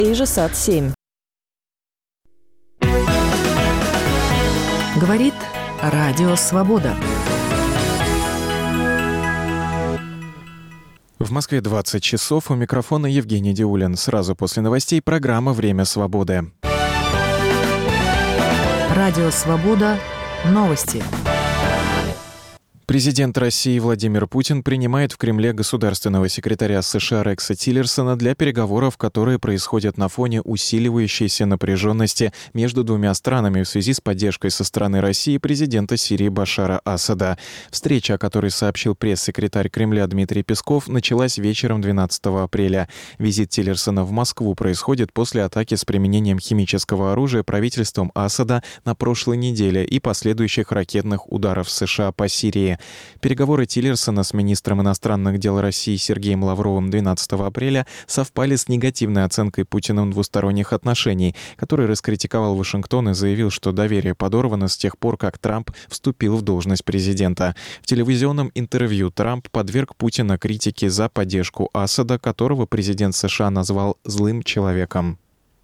Ижесад-7. Говорит Радио Свобода. В Москве 20 часов. У микрофона Евгений Диулин. Сразу после новостей программа «Время свободы». Радио Свобода. Новости. Президент России Владимир Путин принимает в Кремле государственного секретаря США Рекса Тиллерсона для переговоров, которые происходят на фоне усиливающейся напряженности между двумя странами в связи с поддержкой со стороны России президента Сирии Башара Асада. Встреча, о которой сообщил пресс-секретарь Кремля Дмитрий Песков, началась вечером 12 апреля. Визит Тиллерсона в Москву происходит после атаки с применением химического оружия правительством Асада на прошлой неделе и последующих ракетных ударов США по Сирии. Переговоры Тиллерсона с министром иностранных дел России Сергеем Лавровым 12 апреля совпали с негативной оценкой Путиным двусторонних отношений, который раскритиковал Вашингтон и заявил, что доверие подорвано с тех пор, как Трамп вступил в должность президента. В телевизионном интервью Трамп подверг Путина критике за поддержку Асада, которого президент США назвал «злым человеком».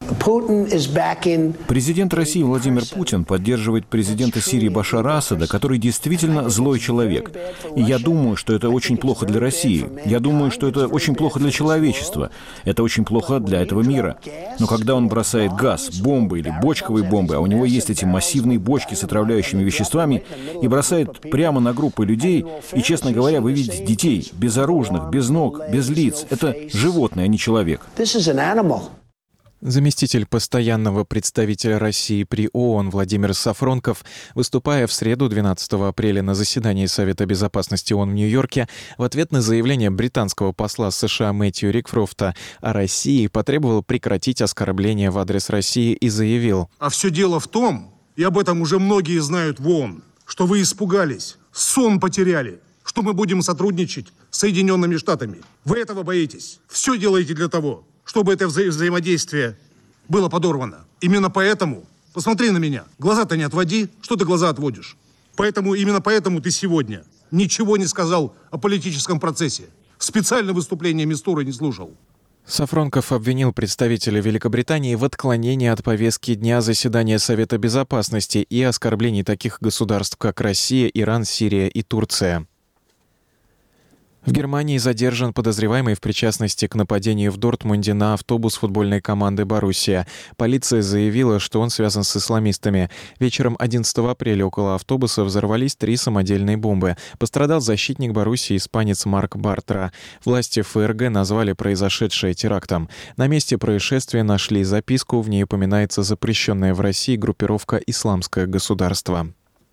Президент России Владимир Путин поддерживает президента Сирии Башара Асада, который действительно злой человек. И я думаю, что это очень плохо для России. Я думаю, что это очень плохо для человечества. Это очень плохо для этого мира. Но когда он бросает газ, бомбы или бочковые бомбы, а у него есть эти массивные бочки с отравляющими веществами, и бросает прямо на группы людей, и, честно говоря, вы видите детей, безоружных, без ног, без лиц. Это животное, а не человек. Заместитель постоянного представителя России при ООН Владимир Сафронков, выступая в среду 12 апреля на заседании Совета безопасности ООН в Нью-Йорке, в ответ на заявление британского посла США Мэтью Рикфрофта о России потребовал прекратить оскорбления в адрес России и заявил: «А все дело в том, и об этом уже многие знают в ООН, что вы испугались, сон потеряли, что мы будем сотрудничать с Соединенными Штатами. Вы этого боитесь. Все делаете для того, чтобы это взаимодействие было подорвано. Именно поэтому, посмотри на меня, глаза-то не отводи, что ты глаза отводишь? Именно поэтому ты сегодня ничего не сказал о политическом процессе. Специально выступление Мистуры не слушал». Сафронков обвинил представителя Великобритании в отклонении от повестки дня заседания Совета безопасности и оскорблений таких государств, как Россия, Иран, Сирия и Турция. В Германии задержан подозреваемый в причастности к нападению в Дортмунде на автобус футбольной команды «Боруссия». Полиция заявила, что он связан с исламистами. Вечером 11 апреля около автобуса взорвались 3 самодельные бомбы. Пострадал защитник «Боруссии» испанец Марк Бартра. Власти ФРГ назвали произошедшее терактом. На месте происшествия нашли записку, в ней упоминается запрещенная в России группировка «Исламское государство».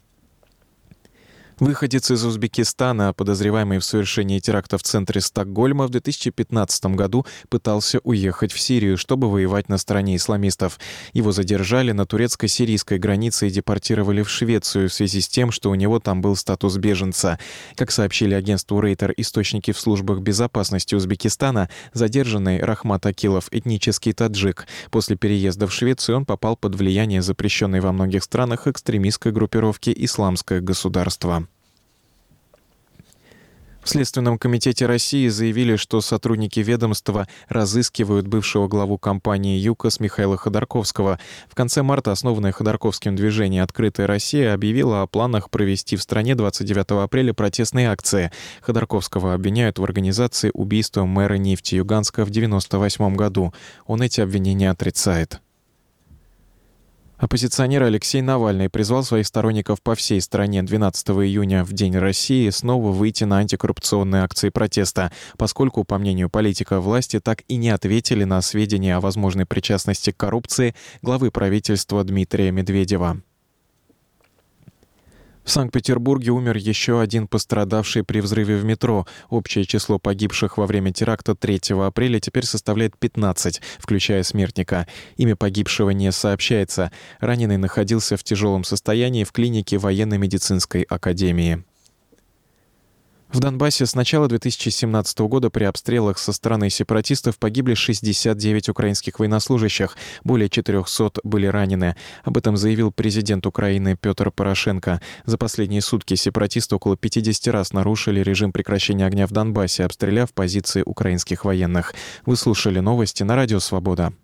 Выходец из Узбекистана, подозреваемый в совершении теракта в центре Стокгольма, в 2015 году пытался уехать в Сирию, чтобы воевать на стороне исламистов. Его задержали на турецко-сирийской границе и депортировали в Швецию в связи с тем, что у него там был статус беженца. Как сообщили агентству Рейтер источники в службах безопасности Узбекистана, задержанный Рахмат Акилов — этнический таджик. После переезда в Швецию он попал под влияние запрещенной во многих странах экстремистской группировки «Исламское государство». В Следственном комитете России заявили, что сотрудники ведомства разыскивают бывшего главу компании «ЮКОС» Михаила Ходорковского. В конце марта основанное Ходорковским движение «Открытая Россия» объявило о планах провести в стране 29 апреля протестные акции. Ходорковского обвиняют в организации убийства мэра Нефтеюганска в 1998 году. Он эти обвинения отрицает. Оппозиционер Алексей Навальный призвал своих сторонников по всей стране 12 июня, в День России, снова выйти на антикоррупционные акции протеста, поскольку, по мнению политика, власти так и не ответили на сведения о возможной причастности к коррупции главы правительства Дмитрия Медведева. В Санкт-Петербурге умер еще один пострадавший при взрыве в метро. Общее число погибших во время теракта 3 апреля теперь составляет 15, включая смертника. Имя погибшего не сообщается. Раненый находился в тяжелом состоянии в клинике военно-медицинской академии. В Донбассе с начала 2017 года при обстрелах со стороны сепаратистов погибли 69 украинских военнослужащих, более 400 были ранены. Об этом заявил президент Украины Петр Порошенко. За последние сутки сепаратисты около 50 раз нарушили режим прекращения огня в Донбассе, обстреляв позиции украинских военных. Вы слушали новости на Радио Свобода.